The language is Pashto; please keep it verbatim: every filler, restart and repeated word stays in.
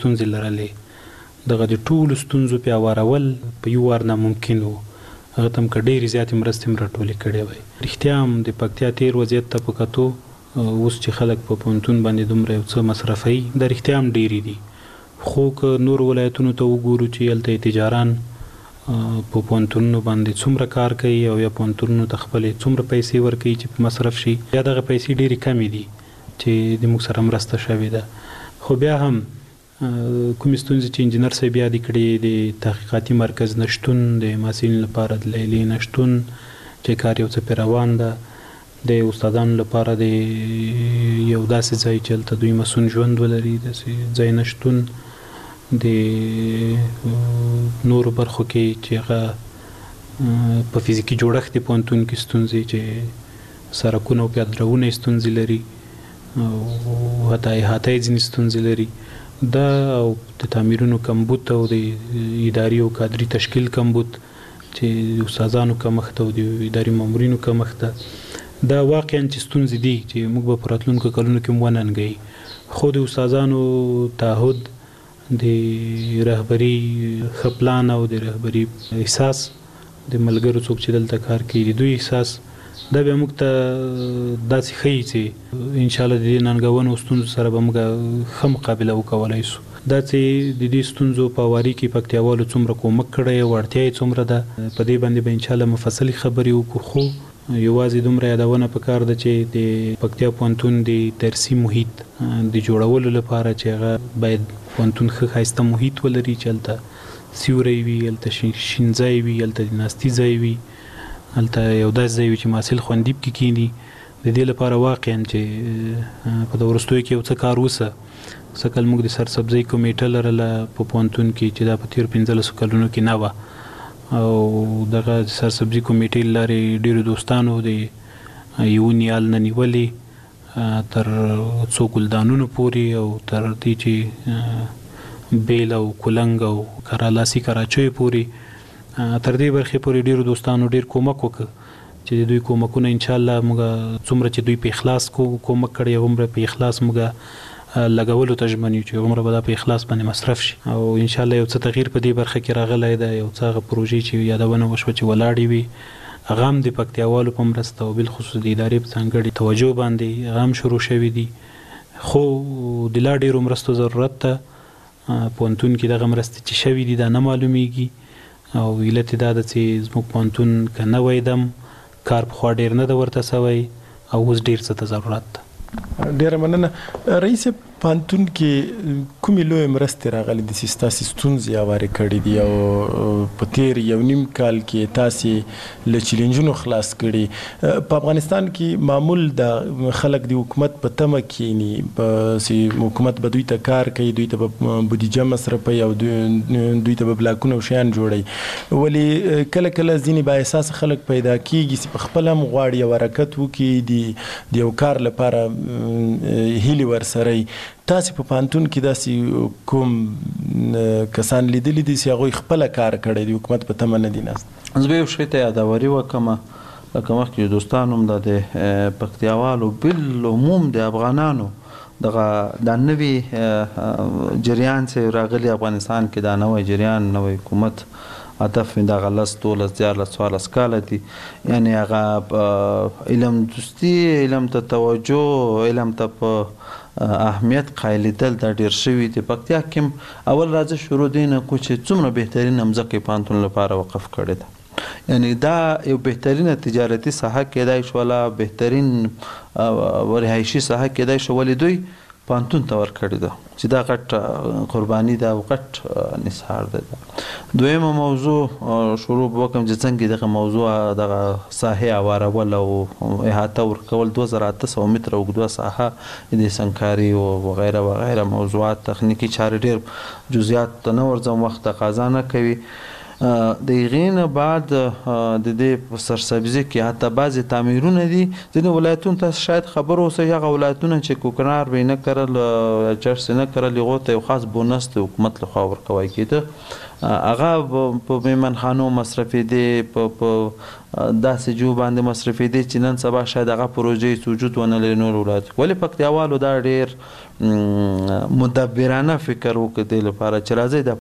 ستونزې لرلې دغه د ټولو ستونزو پیاوړول په یو وار ناممکن و. هغه ته هم که ډېرې زیاتې مرستې هم راټولې کړې وای. رښتیا هم د پکتیا تېر وضعیت ته په کتو اوس چې خلک په پوهنتون باندې دومره یو څه مصرفوي د رښتیا هم ډېرې دي. خو که نور ولایتونو ته وګورو چې هلته تجاران په پوهنتونونو باندې څومره کار کوي او یا پوهنتونونو ته خپلې څومره پیسې ورکوي چې په مصرف شي، یا دغه پیسې ډېرې کمې دي چې د موږ سره مرسته شوې ده. خو بیا هم کومې ستونزې چې انجینر صاحب یادې کړې، د تحقیقاتي مرکز نشتون، د محصلینو لپاره د لیلیې نشتون چې کار یو څه پرې روان ده، د استادانو لپاره د یو داسې ځای چې هلته دوی مسون ژوند ولري داسې ځای نشتون، د نورو برخو کې چې هغه په فزیکي جوړښت د پوهنتون کې ستونزې چې سړکونه او پیادهروونه یې ستونزې لري او حتی احاطه یې ځینې ستونزې لري، دا او د تعمیرونو کمبود او د اداري او کادري تشکیل کمبود چې د استادانو کمښت او د اداري مامورینو کمښت ده، دا واقعا چې ستونزې دي چې موږ به په راتلونکو کلونو کې هم وننګوي. خو د استادانو تعهد، د رهبري ښه پلان او د رهبري احساس، د ملګرو څوک چې دلته کار کوي د دوی احساس، دا بیا موږ ته داسې ښیي چې انشاءالله د دې ننګونو ستونزو سره به موږ ښه مقابله وکولی شو. دا چې د دې ستونزو په هواري کې پکتیاوالو څومره کومک کړی او اړتیا یې څومره ده، په دې باندې به انشاءالله مفصلې خبرې وکړو. خو یوازې دومره یادونه پکار ده چې د پکتیا پوهنتون د درسي محیط د جوړولو لپاره چې هغه باید پوهنتون ښه ښایسته محیط ولري چې هلته سیوری وي، هلته شین ځای وي، هلته د ناستي ځای وي، هلته یو داسې ځای وي چې محصل خوندي پکې کښېني. د دې لپاره واقعا چې په د وروستیو کې یو څه کار وسه. سږ کال موږ د سرسبزۍ کمیټه لرله په پوهنتون کې چې دا په تېرو پنځلسو کلونو کې نه وه، او دغه سرسبزي کمیټې له لارې ډېرو دوستانو د یو نیال نه نیولې تر څو ګلدانونو پورې او تر دې چې بیل او کولنګ او کرالاسي کراچیو پورې، تر دې برخې پورې ډېرو دوستانو ډېر کومک وکړ چې د دوی کومکونه انشاءالله موږ څومره چې دوی په اخلاص کومک کړی هومره په اخلاص موږ لګولو ته ژمن یو چې هومره به دا په اخلاص باندې مصرف شي. او انشاءالله یو څه تغییر په دې برخه کې راغلی ده. یو څه هغه پروژې چې یادونه وشوه چې ولاړې وي، هغه هم د پکتیاوالو په مرسته او بالخصوص د ادارې په ځانګړې توجه باندې هغه هم شروع شوي دي. خو د لا ډېرو مرستو ضرورت ده. پوهنتون کې دغه مرستې چې شوي دي دا نه معلومیږي، او علت یې دا ده چې زموږ پوهنتون که نوی دم کار پخوا ډېر نه ده ورته سوی او اوس ډېر څه ته ضرورت ده. ډیره مننه. رئیس پوهنتون کې کومې لویې مرستې راغلي دي چې ستاسې ستونزې هوارې کړي دي او په تېر یو نیم کال کې تاسې له چیلنجونو خلاص کړي؟ په افغانستان کې معمول د خلک د حکومت په تمه کښېني چې حکومت به دوی ته کار کوي، دوی ته به بودیجه مصرفوي او دوی ته به بلاکونه او شیان جوړوي، ولې کله کله ځینې بااحساسه خلک پیدا کېږي چې په خپله هم غواړي یو حرکت وکړي، د یو کار لپاره هیلې ورسره وي. تاسې په پوهنتون کې داسې کوم کسان لیدلي دي چې هغوی خپله کار کړی دی، حکومت په تمه نه دي ناست؟ زه به یو شی ته یاداوري وکړم، لکه مخکې دوستان هم دا د پکتیاوالو بالعموم د افغانانو دغه دا نوي جریان چې راغلی افغانستان کې، دا نوی جریان، نوی حکومت، هدف مې دغه لس دولس دیارلس څوارلس کاله دي. یعنې هغه علم دوستي، علم ته توجه، علم ته په اهمیت قایلیدل دا ډېر شوي دي. پکتیا کې اول راځه شروع دی نه کو چې څومره بهترینه مځکه یې پوهنتون لپاره وقف کړې ده. یعنې دا یو بهترینه تجارتي ساحه کېدای شوله، بهترین رهایشي ساحه کېدای شو، ولې دوی پوهنتون ته ورکړې ده چې دا غټ قرباني ده او غټ نثار ده. دویمه موضوع شروع وکړم چې څنګه دغه موضوع دغه ساحې هوارول او احاطه ورکول، دوه زره اته سوه متره اوږده ساحه د سنګکاري او وغیره وغیره موضوعات، تخنیکي چارې، ډېر جزئیات ته نه ورځم، وخت تقاضا نه کوي. د هغې نه بعد د دې په سرسبزي کې حتی بعضې تعمیرونه دي ځینې ولایتونو ته شاید خبر اوسئ هغه ولایتونه چې کوکنار به یې نه کرل چرس یې نه کرل هغو ته یو خاص بونس د حکومت لخوا ورکوی کېده هغه په میمنخانو مصرفېدې په داسې جو باندې مصرفېدې چې نن سبا شاید هغه پروژې وجود ونه لري نور ولایتو ولې پکتیاوالو دا ډېر مدبرانه فکر وکړ دې لپاره چې راځئ